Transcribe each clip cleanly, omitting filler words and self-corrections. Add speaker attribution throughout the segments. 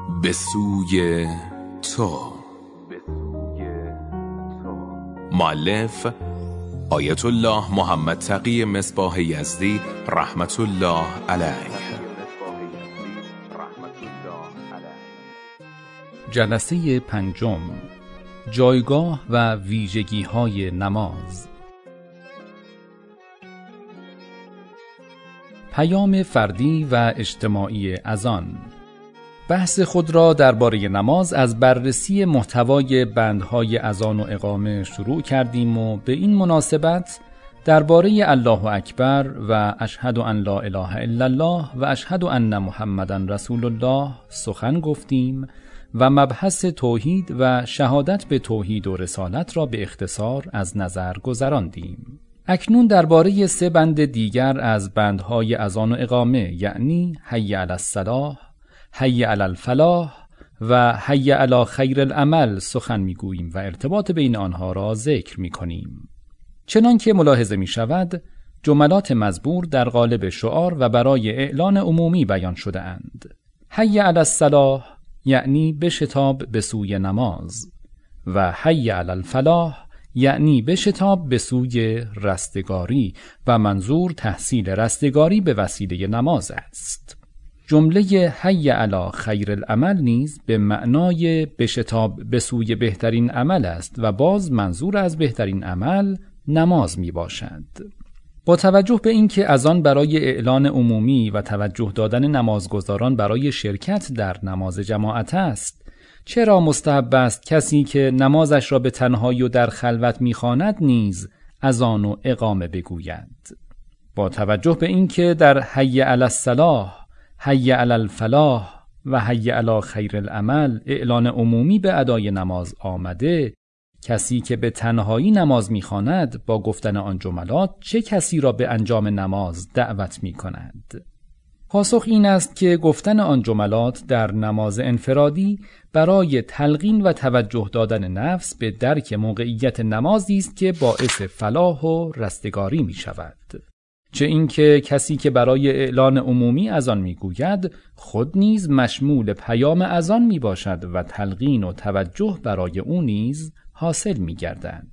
Speaker 1: به سوی تو. مؤلف آیت الله محمد تقی مصباح یزدی رحمت الله علیه.
Speaker 2: جلسه پنجم، جایگاه و ویژگی‌های نماز. پیام فردی و اجتماعی اذان. بحث خود را درباره نماز از بررسی محتوای بندهای اذان و اقامه شروع کردیم و به این مناسبت درباره الله اکبر و اشهد ان لا اله الا الله و اشهد ان محمدا رسول الله سخن گفتیم و مبحث توحید و شهادت به توحید و رسالت را به اختصار از نظر گذراندیم. اکنون درباره 3 بند دیگر از بندهای اذان و اقامه، یعنی حی علی الصلاة، حی علی الفلاح و حی علی خیر العمل سخن میگوییم و ارتباط بین آنها را ذکر میکنیم. چنان که ملاحظه می شود، جملات مزبور در قالب شعار و برای اعلان عمومی بیان شده اند. حی علی الصلاة یعنی بشتاب به سوی نماز و حی علی الفلاح یعنی بشتاب به سوی رستگاری و منظور تحصیل رستگاری به وسیله نماز است. جمله حی علی خیر العمل نیز به معنای بشتاب به سوی بهترین عمل است و باز منظور از بهترین عمل نماز می باشد. با توجه به اینکه اذان برای اعلان عمومی و توجه دادن نمازگزاران برای شرکت در نماز جماعت است، چرا مستحب است کسی که نمازش را به تنهایی و در خلوت می‌خواند نیز اذان و اقامه بگوید؟ با توجه به اینکه در حی علی الصلاة، حی علی الفلاح و حی علی خیر العمل اعلان عمومی به ادای نماز آمده، کسی که به تنهایی نماز می‌خواند با گفتن آن جملات چه کسی را به انجام نماز دعوت می‌کند؟ پاسخ این است که گفتن آن جملات در نماز انفرادی برای تلقین و توجه دادن نفس به درک موقعیت نمازی است که باعث فلاح و رستگاری می شود. چه اینکه کسی که برای اعلان عمومی اذان میگوید خود نیز مشمول پیام اذان می باشد و تلقین و توجه برای او نیز حاصل می گردد.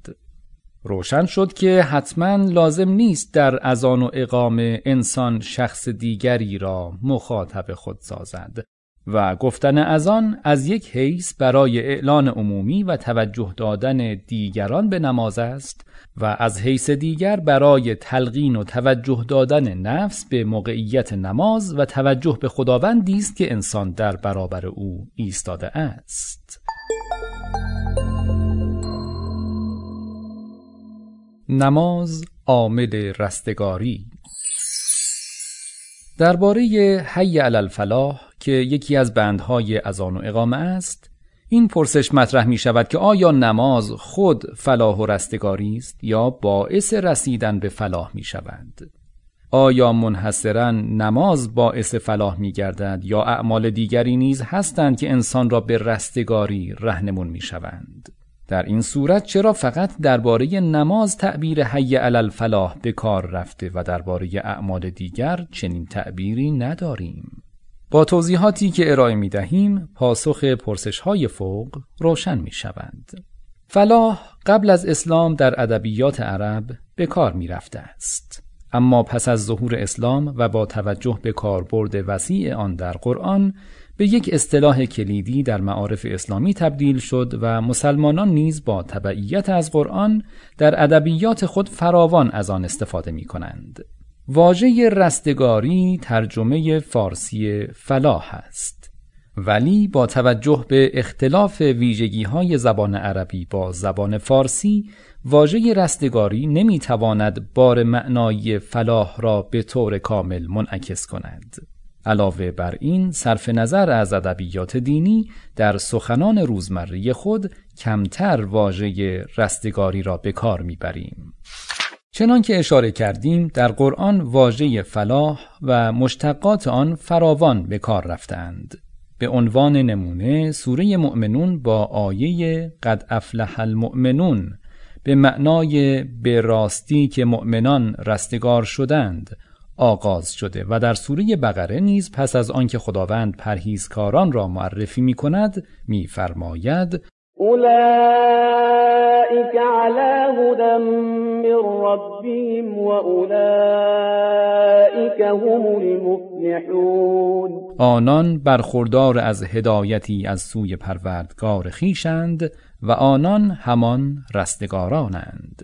Speaker 2: روشن شد که حتما لازم نیست در اذان و اقامه انسان شخص دیگری را مخاطب خود سازد و گفتن اذان از یک حیث برای اعلان عمومی و توجه دادن دیگران به نماز است و از حیث دیگر برای تلقین و توجه دادن نفس به موقعیت نماز و توجه به خداوندی است که انسان در برابر او ایستاده است. نماز عامل رستگاری. درباره حی علی الفلاح که یکی از بندهای اذان و اقامه است، این پرسش مطرح می شود که آیا نماز خود فلاح و رستگاری است یا باعث رسیدن به فلاح می شود؟ آیا منحصراً نماز باعث فلاح می گردد یا اعمال دیگری نیز هستند که انسان را به رستگاری راهنمون می شوند؟ در این صورت چرا فقط درباره نماز تعبیر حی علی الفلاح به کار رفته و درباره اعمال دیگر چنین تعبیری نداریم؟ با توضیحاتی که ارائه می دهیم پاسخ پرسش‌های فوق روشن می شوند. فلاح قبل از اسلام در ادبیات عرب به کار می رفته است، اما پس از ظهور اسلام و با توجه به کاربرد وسیع آن در قرآن به یک اصطلاح کلیدی در معارف اسلامی تبدیل شد و مسلمانان نیز با تبعیت از قرآن در ادبیات خود فراوان از آن استفاده می کنند. واژه رستگاری ترجمه فارسی فلاح است، ولی با توجه به اختلاف ویژگی‌های زبان عربی با زبان فارسی، واژه رستگاری نمی‌تواند بار معنایی فلاح را به طور کامل منعکس کند. علاوه بر این، صرف نظر از ادبیات دینی، در سخنان روزمره خود کمتر واژه رستگاری را به کار می‌بریم. چنان که اشاره کردیم، در قرآن واژه فلاح و مشتقات آن فراوان به کار رفتند. به عنوان نمونه سوره مؤمنون با آیه قد افلح المؤمنون به معنای به راستی که مؤمنان رستگار شدند، آغاز شده و در سوره بقره نیز پس از آنکه خداوند پرهیزکاران را معرفی می‌کند می‌فرماید
Speaker 3: اولئک علی هدی من ربهم و اولئک هم المفلحون.
Speaker 2: آنان برخوردار از هدایتی از سوی پروردگار خویشند و آنان همان رستگارانند.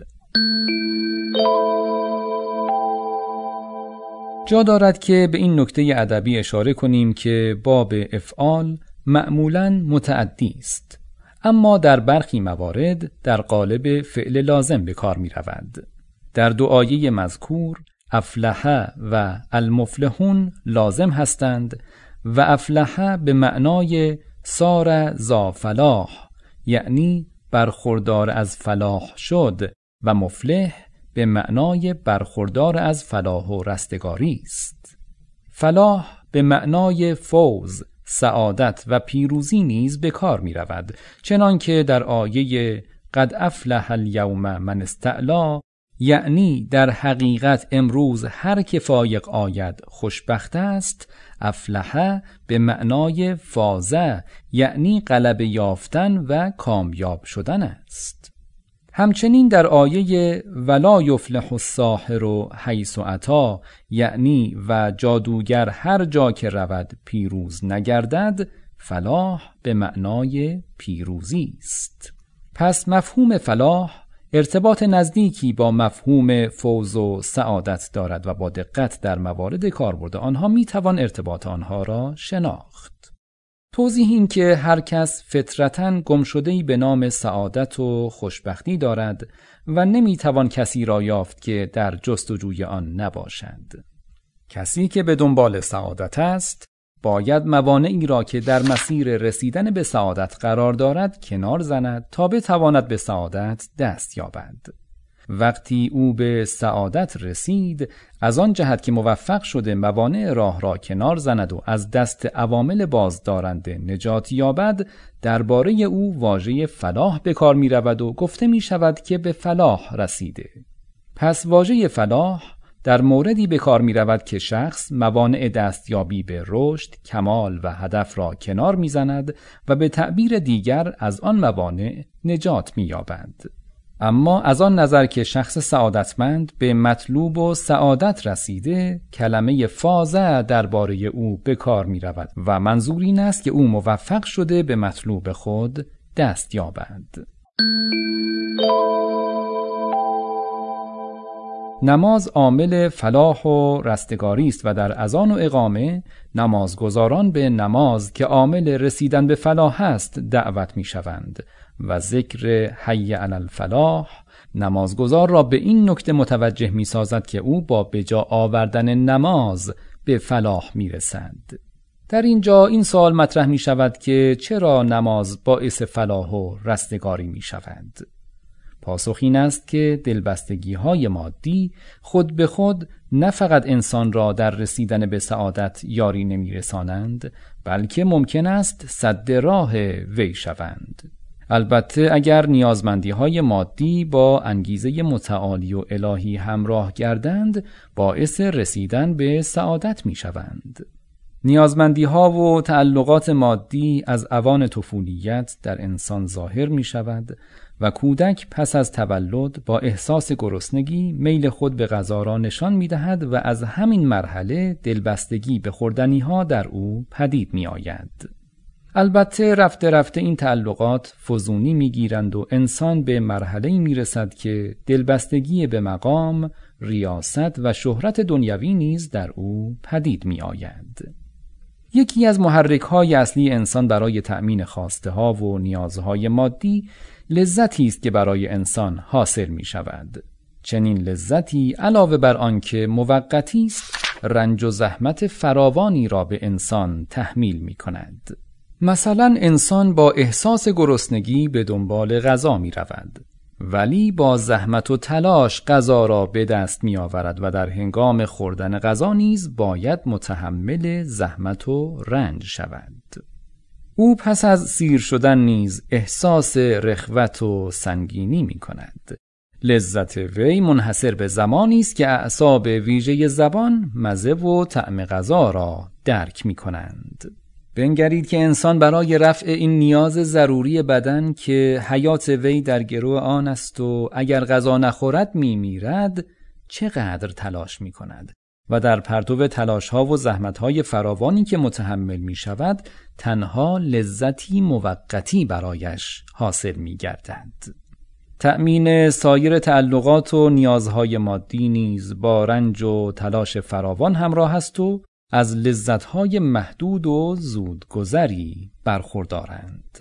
Speaker 2: جا دارد که به این نکته ادبی اشاره کنیم که باب افعال معمولاً متعدی است، اما در برخی موارد در قالب فعل لازم به کار می رود. در دو آیه مذکور افلح و المفلحون لازم هستند و افلح به معنای صار ذا فلاح، یعنی برخوردار از فلاح شد، و مفلح به معنای برخوردار از فلاح و رستگاری است. فلاح به معنای فوز، سعادت و پیروزی نیز به کار می رود، چنانکه در آیه قد افلح الیوم من استعلا، یعنی در حقیقت امروز هر که فایق آید خوشبخت است. افلح به معنای فازه، یعنی غلبه یافتن و کامیاب شدن است. همچنین در آیه ولا یفلح الساحر حیث اتی، یعنی و جادوگر هر جا که رود پیروز نگردد، فلاح به معنای پیروزی است. پس مفهوم فلاح ارتباط نزدیکی با مفهوم فوز و سعادت دارد و با دقت در موارد کاربرد آنها میتوان ارتباط آنها را شناخت. توضیح این که هر کس فطرتاً گمشده‌ای به نام سعادت و خوشبختی دارد و نمیتوان کسی را یافت که در جستجوی آن نباشد. کسی که به دنبال سعادت است باید موانعی را که در مسیر رسیدن به سعادت قرار دارد کنار زند تا بتواند به سعادت دست یابد. وقتی او به سعادت رسید، از آن جهت که موفق شده موانع راه را کنار زند و از دست عوامل بازدارنده نجات یابد، درباره او واژه فلاح به کار می رود و گفته می شود که به فلاح رسیده. پس واژه فلاح در موردی به کار می رود که شخص موانع دستیابی به رشد، کمال و هدف را کنار می زند و به تعبیر دیگر از آن موانع نجات می یابد. اما از آن نظر که شخص سعادتمند به مطلوب و سعادت رسیده، کلمه فازه درباره او به کار می رود و منظور این است که او موفق شده به مطلوب خود دست یابد. نماز عامل فلاح و رستگاری است و در اذان و اقامه نمازگزاران به نماز که عامل رسیدن به فلاح است دعوت می شوند و ذکر حی علی الفلاح نمازگزار را به این نکته متوجه می سازد که او با بجا آوردن نماز به فلاح می رسد. در اینجا این سوال مطرح می شود که چرا نماز باعث فلاح و رستگاری می شود؟ پاسخ این است که دلبستگی‌های مادی خود به خود نه فقط انسان را در رسیدن به سعادت یاری نمی‌رسانند، بلکه ممکن است سد راه وی شوند. البته اگر نیازمندی‌های مادی با انگیزه متعالی و الهی همراه گردند، باعث رسیدن به سعادت می‌شوند. نیازمندی‌ها و تعلقات مادی از اوان طفولیت در انسان ظاهر می‌شود و کودک پس از تولد با احساس گرسنگی میل خود به غذا را نشان می‌دهد و از همین مرحله دلبستگی به خوردنی‌ها در او پدید می‌آید. البته رفته رفته این تعلقات فزونی می‌گیرند و انسان به مرحله‌ای می‌رسد که دلبستگی به مقام، ریاست و شهرت دنیوی نیز در او پدید می‌آید. یکی از محرک‌های اصلی انسان برای تأمین خواسته‌ها و نیازهای مادی لذتی است که برای انسان حاصل می شود. چنین لذتی علاوه بر آنکه موقتی است، رنج و زحمت فراوانی را به انسان تحمیل می کند. مثلا انسان با احساس گرسنگی به دنبال غذا می رود، ولی با زحمت و تلاش غذا را به دست می آورد و در هنگام خوردن غذا نیز باید متحمل زحمت و رنج شود. او پس از سیر شدن نیز احساس رخوت و سنگینی می کند. لذت وی منحصر به زمانی است که اعصاب ویژه زبان مزه و طعم غذا را درک می کنند. بنگرید که انسان برای رفع این نیاز ضروری بدن که حیات وی در گرو آن است و اگر غذا نخورد می میرد چقدر تلاش می کند و در پرتو تلاش ها و زحمت های فراوانی که متحمل می شود تنها لذتی موقتی برایش حاصل می گردد. تأمین سایر تعلقات و نیازهای مادی نیز با رنج و تلاش فراوان همراه است و از لذتهای محدود و زودگذری برخوردارند.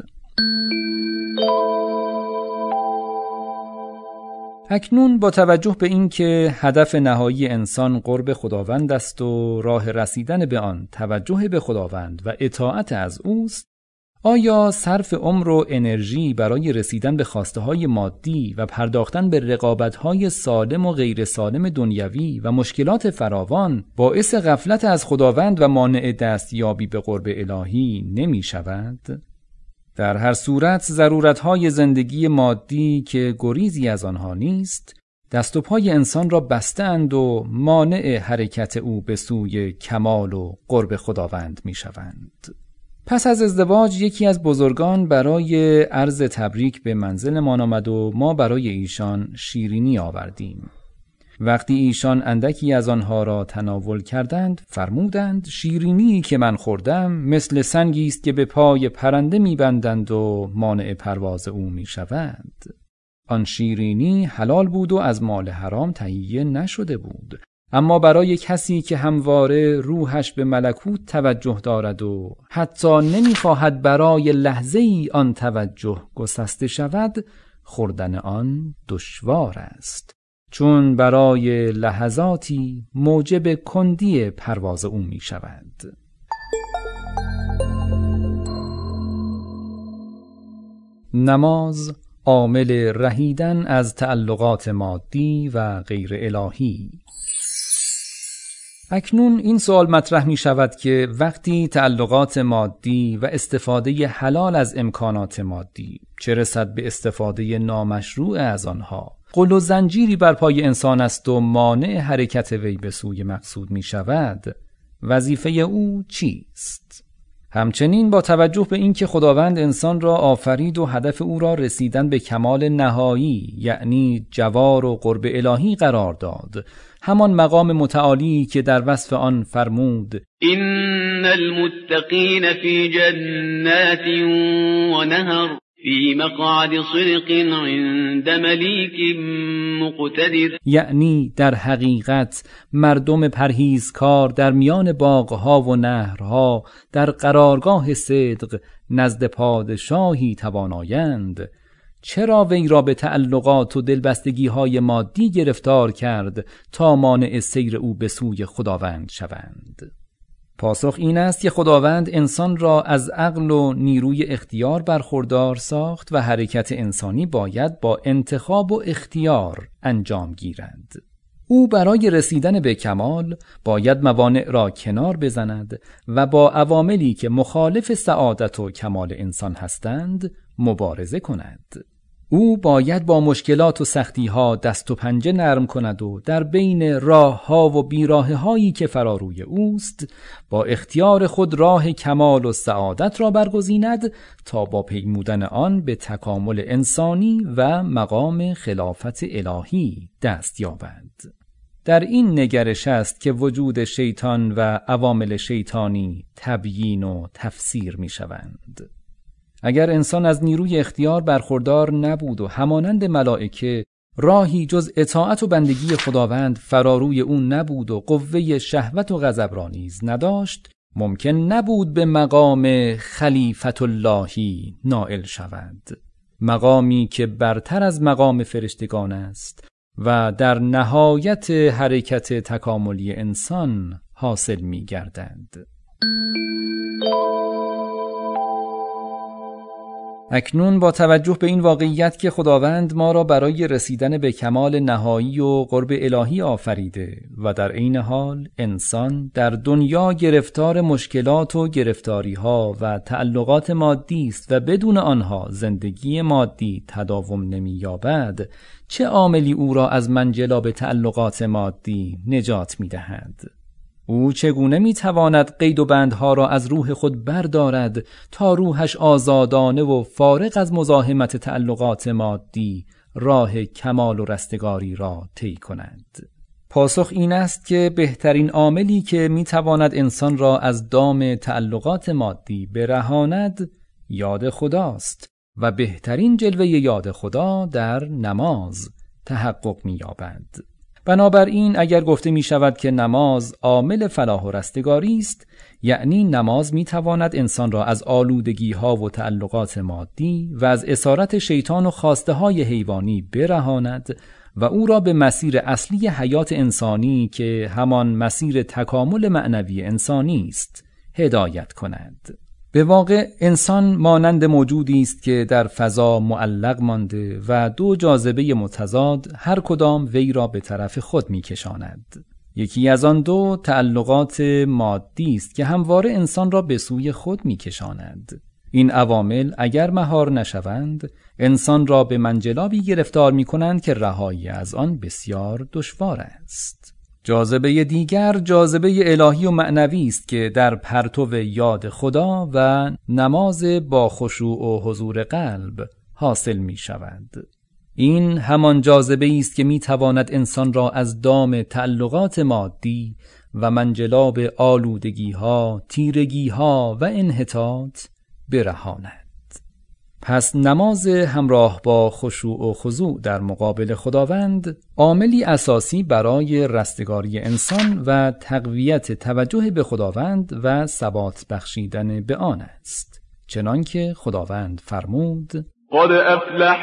Speaker 2: اکنون با توجه به این که هدف نهایی انسان قرب خداوند است و راه رسیدن به آن توجه به خداوند و اطاعت از اوست، آیا صرف عمر و انرژی برای رسیدن به خواسته‌های مادی و پرداختن به رقابت‌های سالم و غیر سالم دنیوی و مشکلات فراوان باعث غفلت از خداوند و مانع دستیابی به قرب الهی نمی شود؟ در هر صورت ضرورت‌های زندگی مادی که گریزی از آنها نیست، دست و پای انسان را بسته‌اند و مانع حرکت او به سوی کمال و قرب خداوند می شوند. پس از ازدواج یکی از بزرگان برای عرض تبریک به منزلمان آمد و ما برای ایشان شیرینی آوردیم. وقتی ایشان اندکی از آنها را تناول کردند فرمودند شیرینی که من خوردم مثل سنگی است که به پای پرنده می‌بندند و مانع پرواز او می‌شود. آن شیرینی حلال بود و از مال حرام تهیه نشده بود، اما برای کسی که همواره روحش به ملکوت توجه دارد و حتی نمی‌خواهد برای لحظه‌ای آن توجه گسسته شود، خوردن آن دشوار است، چون برای لحظاتی موجب کندی پرواز او می شود. نماز عامل رهیدن از تعلقات مادی و غیر الهی. اکنون این سوال مطرح می شود که وقتی تعلقات مادی و استفاده حلال از امکانات مادی، چه رسد به استفاده نامشروع از آنها، غل و زنجیری بر پای انسان است و مانع حرکت وی به سوی مقصود می شود، وظیفه او چیست؟ همچنین با توجه به اینکه خداوند انسان را آفرید و هدف او را رسیدن به کمال نهایی یعنی جوار و قرب الهی قرار داد، همان مقام متعالی که در وصف آن فرمود
Speaker 4: ان المتقین فی جنات و نهر فی مقعد صدق عند ملیک مقتدر،
Speaker 2: یعنی در حقیقت مردم پرهیزکار در میان باغها و نهرها در قرارگاه صدق نزد پادشاهی توانایند، چرا وی را به تعلقات و دلبستگی‌های مادی گرفتار کرد تا مانع سیر او به سوی خداوند شوند؟ پاسخ این است که خداوند انسان را از عقل و نیروی اختیار برخوردار ساخت و حرکت انسانی باید با انتخاب و اختیار انجام گیرد. او برای رسیدن به کمال باید موانع را کنار بزند و با عواملی که مخالف سعادت و کمال انسان هستند مبارزه کند. او باید با مشکلات و سختی‌ها دست و پنجه نرم کند و در بین راه‌ها و بیراهه‌هایی که فراروی اوست با اختیار خود راه کمال و سعادت را برگزیند تا با پیمودن آن به تکامل انسانی و مقام خلافت الهی دست یابد. در این نگرش است که وجود شیطان و عوامل شیطانی تبیین و تفسیر می‌شوند. اگر انسان از نیروی اختیار برخوردار نبود و همانند ملائکه راهی جز اطاعت و بندگی خداوند فراروی او نبود و قوه شهوت و غضب را نیز نداشت، ممکن نبود به مقام خلیفت اللهی نائل شود، مقامی که برتر از مقام فرشتگان است و در نهایت حرکت تکاملی انسان حاصل می گردد. اکنون با توجه به این واقعیت که خداوند ما را برای رسیدن به کمال نهایی و قرب الهی آفریده و در عین حال انسان در دنیا گرفتار مشکلات و گرفتاری‌ها و تعلقات مادی است و بدون آنها زندگی مادی تداوم نمی‌یابد، چه عاملی او را از منجلاب تعلقات مادی نجات می‌دهد؟ او چگونه میتواند قید و بندها را از روح خود بردارد تا روحش آزادانه و فارغ از مزاحمت تعلقات مادی راه کمال و رستگاری را طی کند؟ پاسخ این است که بهترین عاملی که میتواند انسان را از دام تعلقات مادی برهاند یاد خداست و بهترین جلوه یاد خدا در نماز تحقق می‌یابد. بنابراین اگر گفته می شود که نماز عامل فلاح و رستگاری است، یعنی نماز می تواند انسان را از آلودگی ها و تعلقات مادی و از اسارت شیطان و خواسته های حیوانی برهاند و او را به مسیر اصلی حیات انسانی که همان مسیر تکامل معنوی انسانی است هدایت کند. به واقع انسان مانند موجودی است که در فضا معلق مانده و دو جاذبه متضاد هر کدام وی را به طرف خود می‌کشاند. یکی از آن دو تعلقات مادی است که همواره انسان را به سوی خود می‌کشاند. این عوامل اگر مهار نشوند، انسان را به منجلابی گرفتار می‌کنند که رهایی از آن بسیار دشوار است. جاذبه دیگر جاذبه الهی و معنوی است که در پرتو یاد خدا و نماز با خشوع و حضور قلب حاصل می شود. این همان جاذبه است که می تواند انسان را از دام تعلقات مادی و منجلاب آلودگی ها، تیرگی ها و انحطاط برهاند. پس نماز همراه با خشوع و خضوع در مقابل خداوند عاملی اساسی برای رستگاری انسان و تقویت توجه به خداوند و ثبات بخشیدن به آن است. چنانکه خداوند فرمود:
Speaker 5: قد افلح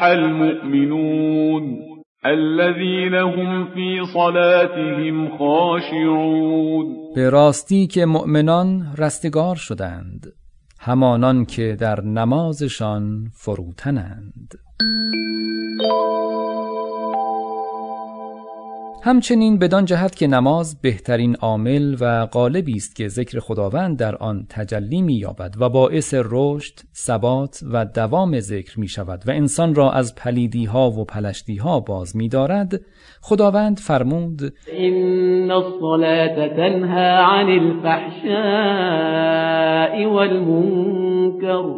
Speaker 5: المؤمنون الذين هم في صلاتهم خاشعون.
Speaker 2: به راستی که مؤمنان رستگار شدند، همانان که در نمازشان فروتنند. همچنین بدان جهت که نماز بهترین عامل و غالبی است که ذکر خداوند در آن تجلی می‌یابد و باعث رشد، ثبات و دوام ذکر می‌شود و انسان را از پلیدی‌ها و پلشتی‌ها باز می‌دارد، خداوند فرمود:
Speaker 3: إن الصلاة تنهى عن الفحشاء والمنكر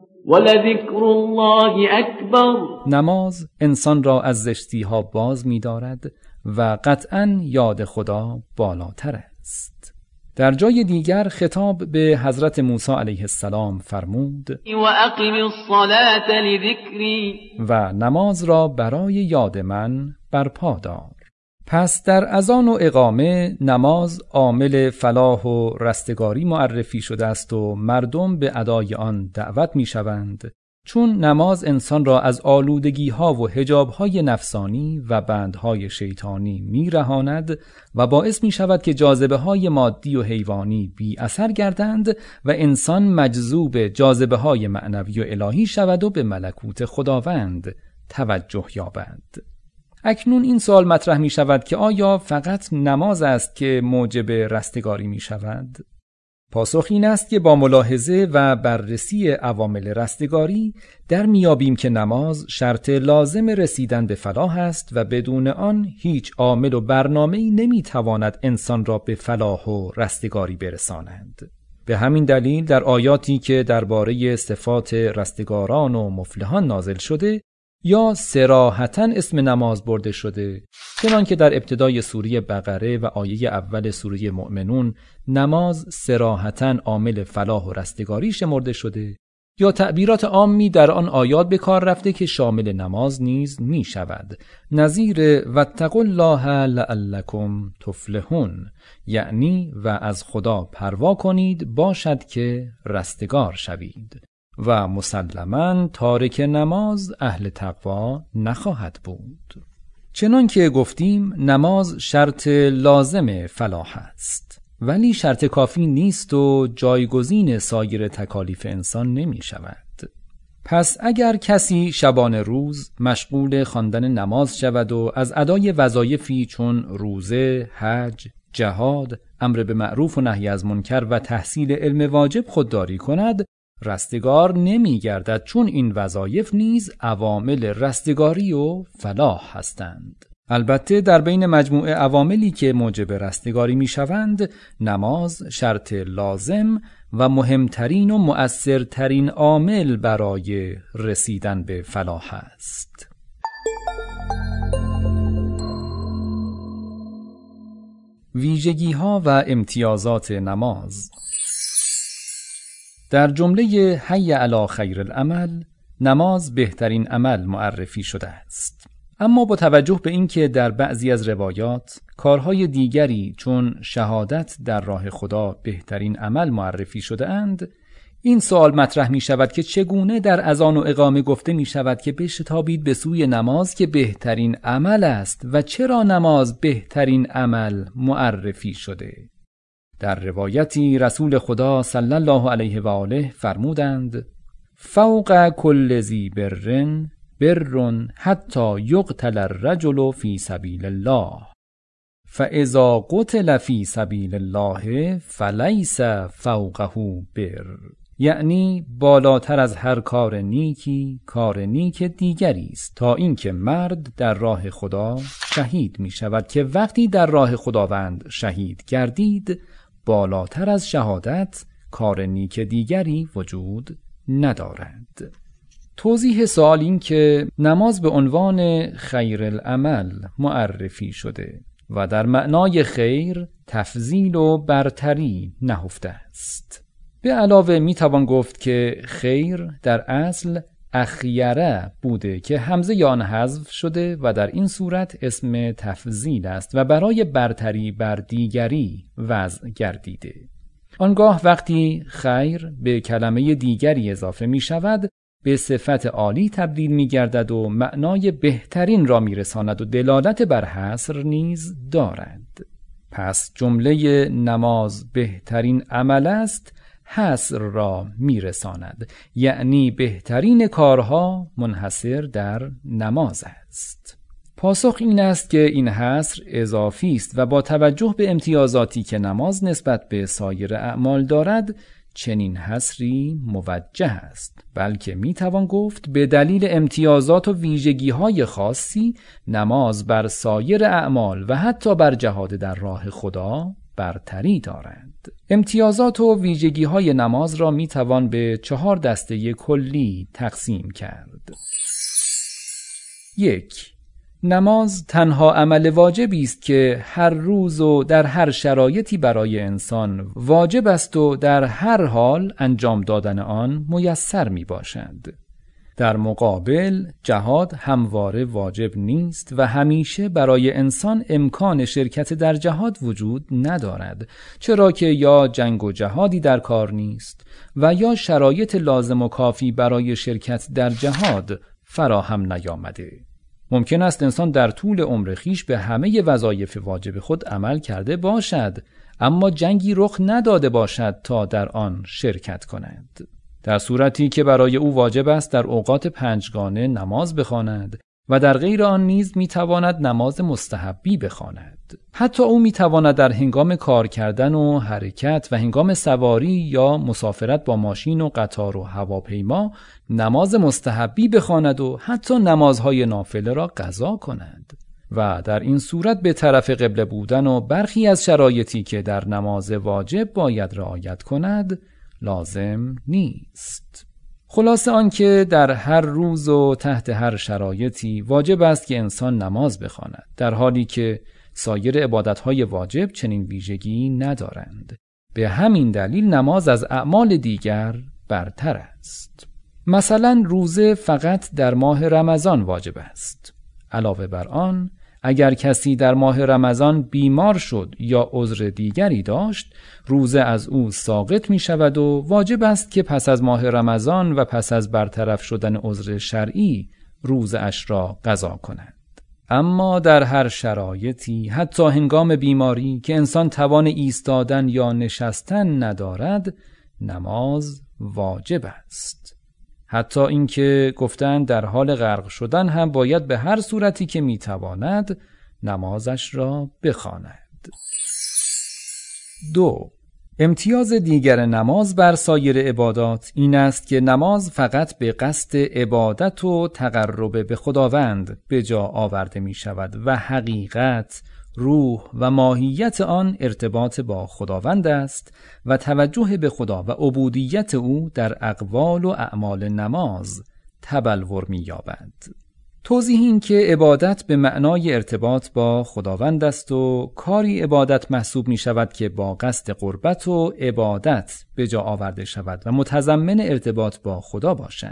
Speaker 3: ولذكر الله أكبر.
Speaker 2: نماز انسان را از زشتی‌ها باز می‌دارد و قطعاً یاد خدا بالاتر است. در جای دیگر خطاب به حضرت موسی علیه السلام فرمود:
Speaker 4: و اقم الصلاة لذکری.
Speaker 2: و نماز را برای یاد من برپا دار. پس در اذان و اقامه نماز عامل فلاح و رستگاری معرفی شده است و مردم به ادای آن دعوت می شوند، چون نماز انسان را از آلودگی‌ها و حجاب‌های نفسانی و بندهای شیطانی می‌رهاند و باعث می‌شود که جاذبه‌های مادی و حیوانی بی اثر گردند و انسان مجذوب جاذبه‌های معنوی و الهی شود و به ملکوت خداوند توجه یابد. اکنون این سوال مطرح می‌شود که آیا فقط نماز است که موجب رستگاری می‌شود؟ پاسخ این است که با ملاحظه و بررسی عوامل رستگاری در میابیم که نماز شرط لازم رسیدن به فلاح است و بدون آن هیچ عامل و برنامه‌ای نمیتواند انسان را به فلاح و رستگاری برساند. به همین دلیل در آیاتی که درباره صفات رستگاران و مفلحان نازل شده یا صراحتاً اسم نماز برده شده، چنانکه در ابتدای سوره بقره و آیه اول سوره مؤمنون نماز صراحتاً عامل فلاح و رستگاری شمرده شده، یا تعبیرات عامی در آن آیات به کار رفته که شامل نماز نیز می شود، نظیر واتقوا الله لعلکم تفلحون، یعنی و از خدا پروا کنید باشد که رستگار شوید. و مسلماً تارک نماز اهل تقوا نخواهد بود. چنان که گفتیم نماز شرط لازم فلاح است، ولی شرط کافی نیست و جایگزین سایر تکالیف انسان نمی شود. پس اگر کسی شبانه روز مشغول خواندن نماز شود و از ادای وظایفی چون روزه، حج، جهاد، امر به معروف و نهی از منکر و تحصیل علم واجب خودداری کند، رستگار نمی گردد، چون این وظایف نیز عوامل رستگاری و فلاح هستند. البته در بین مجموعه عواملی که موجب رستگاری می شوند، نماز شرط لازم و مهمترین و مؤثرترین عامل برای رسیدن به فلاح است. ویژگی‌ها و امتیازات نماز. در جمله حی علی خیر العمل، نماز بهترین عمل معرفی شده است. اما با توجه به اینکه در بعضی از روایات کارهای دیگری چون شهادت در راه خدا بهترین عمل معرفی شده اند، این سوال مطرح می شود که چگونه در اذان و اقامه گفته می شود که بشتابید به سوی نماز که بهترین عمل است و چرا نماز بهترین عمل معرفی شده؟ در روایتی رسول خدا صلی الله علیه و آله فرمودند: فوق کل ذی بر حتی یقتل الرجل فی سبیل الله فاذا قتل فی سبیل الله فلیس فوقه بر. یعنی بالاتر از هر کار نیکی کار نیک دیگری است، تا اینکه مرد در راه خدا شهید می شود که وقتی در راه خداوند شهید گردید، بالاتر از شهادت کار نیک دیگری وجود ندارد. توضیح سوال این که نماز به عنوان خیر العمل معرفی شده و در معنای خیر تفضیل و برتری نهفته است. به علاوه می توان گفت که خیر در اصل اخیره بوده که همزه آن حذف شده و در این صورت اسم تفضیل است و برای برتری بر دیگری وضع گردیده. آنگاه وقتی خیر به کلمه دیگری اضافه می شود، به صفت عالی تبدیل می گردد و معنای بهترین را می رساند و دلالت بر حصر نیز دارد. پس جمله نماز بهترین عمل است حصر را می رساند، یعنی بهترین کارها منحصر در نماز است. پاسخ این است که این حصر اضافی است و با توجه به امتیازاتی که نماز نسبت به سایر اعمال دارد، چنین حصری موجه است، بلکه می توان گفت به دلیل امتیازات و ویژگی‌های خاصی نماز بر سایر اعمال و حتی بر جهاد در راه خدا برتری دارد. امتیازات و ویژگی‌های نماز را می توان به 4 دسته کلی تقسیم کرد. 1. نماز تنها عمل واجبی است که هر روز و در هر شرایطی برای انسان واجب است و در هر حال انجام دادن آن میسر می باشد. در مقابل جهاد همواره واجب نیست و همیشه برای انسان امکان شرکت در جهاد وجود ندارد، چرا که یا جنگ و جهادی در کار نیست و یا شرایط لازم و کافی برای شرکت در جهاد فراهم نیامده. ممکن است انسان در طول عمر خویش به همه وظایف واجب خود عمل کرده باشد، اما جنگی رخ نداده باشد تا در آن شرکت کند. در صورتی که برای او واجب است در اوقات 5 نماز بخواند و در غیر آن نیز میتواند نماز مستحبی بخواند. حتی او میتواند در هنگام کار کردن و حرکت و هنگام سواری یا مسافرت با ماشین و قطار و هواپیما نماز مستحبی بخواند و حتی نمازهای نافله را قضا کند و در این صورت به طرف قبله بودن و برخی از شرایطی که در نماز واجب باید رعایت کند لازم نیست. خلاصه آن که در هر روز و تحت هر شرایطی واجب است که انسان نماز بخواند، در حالی که سایر عبادتهای واجب چنین ویژگی ندارند. به همین دلیل نماز از اعمال دیگر برتر است. مثلا روزه فقط در ماه رمضان واجب است. علاوه بر آن، اگر کسی در ماه رمضان بیمار شد یا عذر دیگری داشت، روزه از او ساقط می شود و واجب است که پس از ماه رمضان و پس از برطرف شدن عذر شرعی روزه اش را قضا کند. اما در هر شرایطی، حتی هنگام بیماری که انسان توان ایستادن یا نشستن ندارد، نماز واجب است. حتی اینکه گفتند در حال غرق شدن هم باید به هر صورتی که میتواند نمازش را بخواند. 2. امتیاز دیگر نماز بر سایر عبادات این است که نماز فقط به قصد عبادت و تقرب به خداوند به جا آورده می شود و حقیقت، روح و ماهیت آن ارتباط با خداوند است و توجه به خدا و عبودیت او در اقوال و اعمال نماز تبلور می یابد. توضیح این که عبادت به معنای ارتباط با خداوند است و کاری عبادت محسوب می شود که با قصد قربت و عبادت به جا آورده شود و متضمن ارتباط با خدا باشد.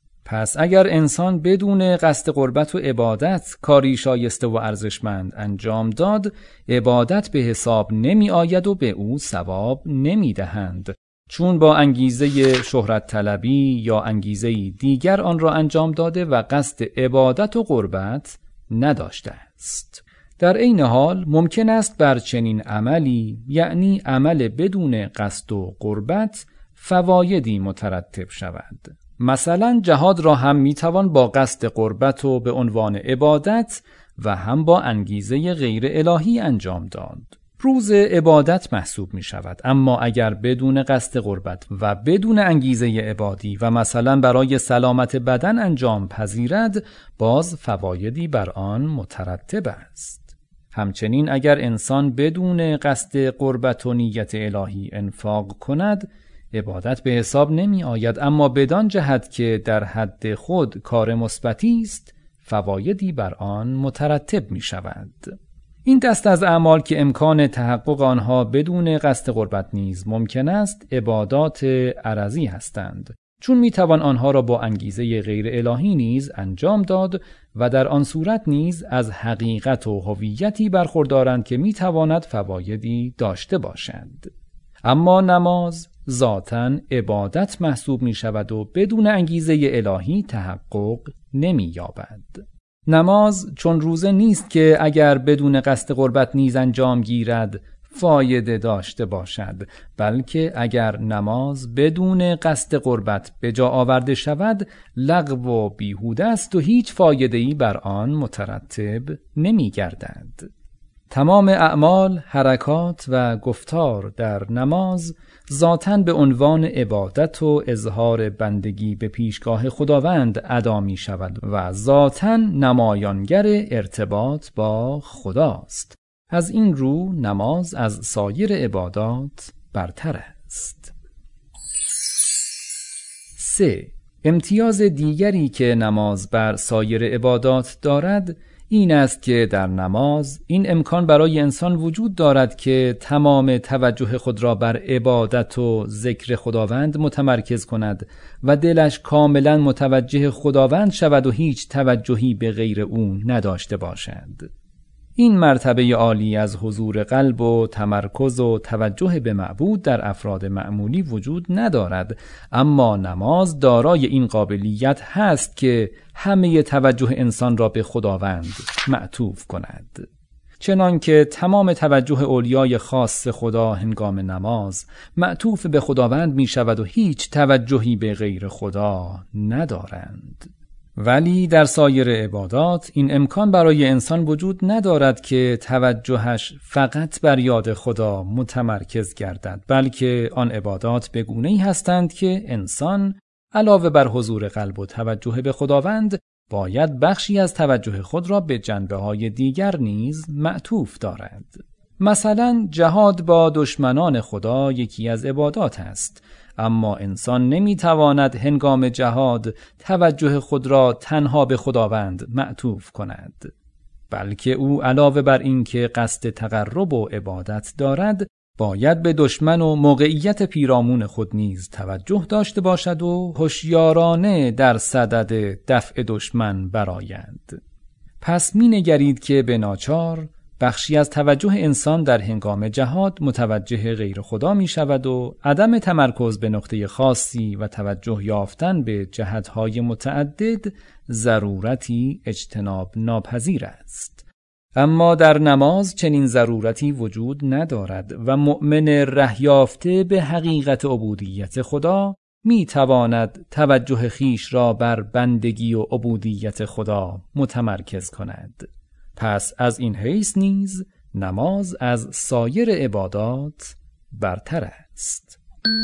Speaker 2: پس اگر انسان بدون قصد قربت و عبادت کاری شایسته و ارزشمند انجام داد، عبادت به حساب نمی آید و به او ثواب نمی دهند، چون با انگیزه شهرت طلبی یا انگیزه دیگر آن را انجام داده و قصد عبادت و قربت نداشته است. در عین حال ممکن است بر چنین عملی، یعنی عمل بدون قصد و قربت، فوایدی مترتب شود. مثلا جهاد را هم میتوان با قصد قربت و به عنوان عبادت و هم با انگیزه غیر الهی انجام داد. روز عبادت محسوب می شود، اما اگر بدون قصد قربت و بدون انگیزه عبادی و مثلا برای سلامت بدن انجام پذیرد، باز فوایدی بر آن مترتب است. همچنین اگر انسان بدون قصد قربت و نیت الهی انفاق کند، عبادت به حساب نمی آید، اما بدان جهت که در حد خود کار مثبتی است، فوایدی بر آن مترتب می شود. این دست از اعمال که امکان تحقق آنها بدون قصد قربت نیز ممکن است، عبادات عرضی هستند، چون می توان آنها را با انگیزه غیر الهی نیز انجام داد و در آن صورت نیز از حقیقت و هویتی برخوردارند که می تواند فوایدی داشته باشند. اما نماز ذاتاً عبادت محسوب می شود و بدون انگیزه الهی تحقق نمی یابد. نماز چون روزه نیست که اگر بدون قصد قربت نیز انجام گیرد فایده داشته باشد، بلکه اگر نماز بدون قصد قربت به جا آورده شود لغو و بیهوده است و هیچ فایده‌ای بر آن مترتب نمی گردد. تمام اعمال، حرکات و گفتار در نماز ذاتاً به عنوان عبادت و اظهار بندگی به پیشگاه خداوند ادا می شود و ذاتاً نمایانگر ارتباط با خداست. از این رو نماز از سایر عبادات برتر است. 3. امتیاز دیگری که نماز بر سایر عبادات دارد این است که در نماز این امکان برای انسان وجود دارد که تمام توجه خود را بر عبادت و ذکر خداوند متمرکز کند و دلش کاملا متوجه خداوند شود و هیچ توجهی به غیر او نداشته باشد. این مرتبه عالی از حضور قلب و تمرکز و توجه به معبود در افراد معمولی وجود ندارد، اما نماز دارای این قابلیت هست که همه توجه انسان را به خداوند معطوف کند. چنانکه تمام توجه اولیای خاص خدا هنگام نماز معطوف به خداوند می شود و هیچ توجهی به غیر خدا ندارند. ولی در سایر عبادات این امکان برای انسان وجود ندارد که توجهش فقط بر یاد خدا متمرکز گردد، بلکه آن عبادات به گونه‌ای هستند که انسان علاوه بر حضور قلب و توجه به خداوند باید بخشی از توجه خود را به جنبه‌های دیگر نیز معطوف دارد. مثلا جهاد با دشمنان خدا یکی از عبادات است، اما انسان نمیتواند هنگام جهاد توجه خود را تنها به خداوند معطوف کند، بلکه او علاوه بر این که قصد تقرب و عبادت دارد باید به دشمن و موقعیت پیرامون خود نیز توجه داشته باشد و هوشیارانه در صدد دفع دشمن برآید. پس می نگرید که به ناچار بخشی از توجه انسان در هنگام جهاد متوجه غیر خدا می شود و عدم تمرکز به نقطه خاصی و توجه یافتن به جهتهای متعدد ضرورتی اجتناب ناپذیر است. اما در نماز چنین ضرورتی وجود ندارد و مؤمن ره یافته به حقیقت عبودیت خدا می تواند توجه خیش را بر بندگی و عبودیت خدا متمرکز کند. پس از این حیث نیز نماز از سایر عبادات برتر است.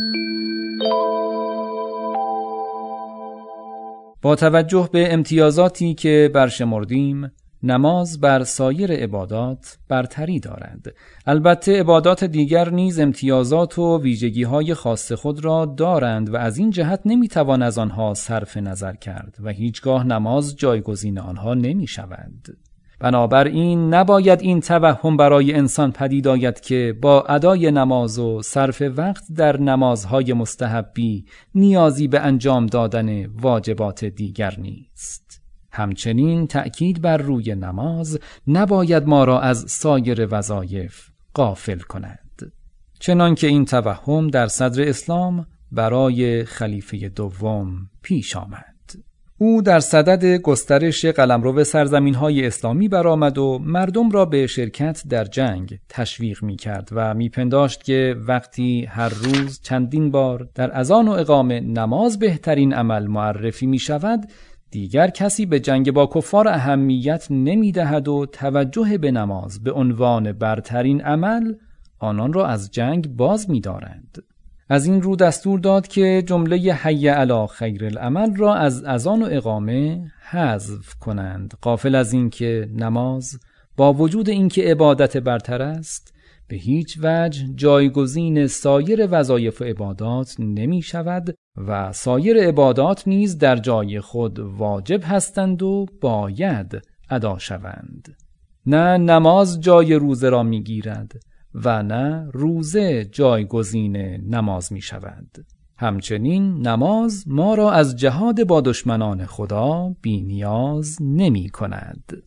Speaker 2: با توجه به امتیازاتی که برشمردیم، نماز بر سایر عبادات برتری دارد. البته عبادات دیگر نیز امتیازات و ویژگی‌های خاص خود را دارند و از این جهت نمی‌توان از آنها صرف نظر کرد و هیچگاه نماز جایگزین آنها نمی‌شود. بنابراین نباید این توهم برای انسان پدید آید که با ادای نماز و صرف وقت در نمازهای مستحبی نیازی به انجام دادن واجبات دیگر نیست. همچنین تأکید بر روی نماز نباید ما را از سایر وظایف غافل کند، چنان که این توهم در صدر اسلام برای خلیفه دوم پیش آمد. او در صدد گسترش قلمرو سرزمین‌های اسلامی برآمد و مردم را به شرکت در جنگ تشویق می‌کرد و می‌پنداشت که وقتی هر روز چندین بار در اذان و اقامه نماز بهترین عمل معرفی می‌شود، دیگر کسی به جنگ با کفار اهمیت نمی‌دهد و توجه به نماز به عنوان برترین عمل آنان را از جنگ باز می‌دارند. از این رو دستور داد که جمله حی علی خیر العمل را از اذان و اقامه حذف کنند، غافل از این که نماز با وجود اینکه عبادت برتر است به هیچ وجه جایگزین سایر وظایف و عبادات نمی شود و سایر عبادات نیز در جای خود واجب هستند و باید ادا شوند. نه نماز جای روزه را می گیرد و نه روزه جایگزین نماز می شود. همچنین نماز ما را از جهاد با دشمنان خدا بی نیاز نمی کند.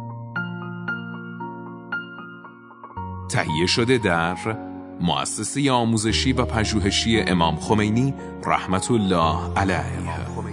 Speaker 1: تهیه شده در مؤسسه آموزشی و پژوهشی امام خمینی رحمت الله علیه.